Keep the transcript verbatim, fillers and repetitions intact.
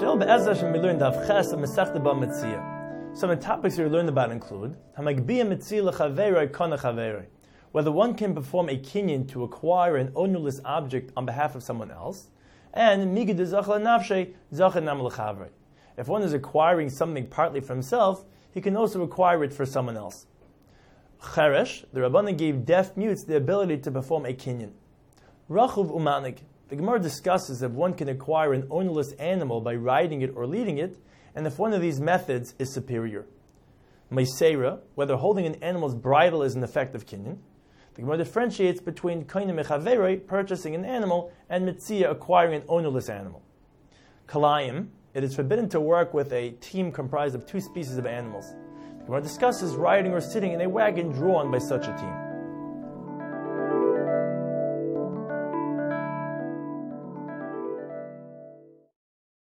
Today, Be'ezras Hashem, we learn Daf Ches of Masechta Ba Metzia. Some of the topics we learned about include Hamagbiya Metzia L'Chaverei Kana Chaverei, whether one can perform a kinyan to acquire an ownerless object on behalf of someone else, and Migid Zachla Nafshe Zachan Nam L'Chaverei. If one is acquiring something partly for himself, he can also acquire it for someone else. Cheresh, the Rabbanan gave deaf mutes the ability to perform a kinyan. Rachuv Umanig, the Gemara discusses if one can acquire an ownerless animal by riding it or leading it, and if one of these methods is superior. Meisera, whether holding an animal's bridle is an effect of kinyan. The Gemara differentiates between koine mechaverei, purchasing an animal, and mitzia, acquiring an ownerless animal. Kalayim, it is forbidden to work with a team comprised of two species of animals. The Gemara discusses riding or sitting in a wagon drawn by such a team.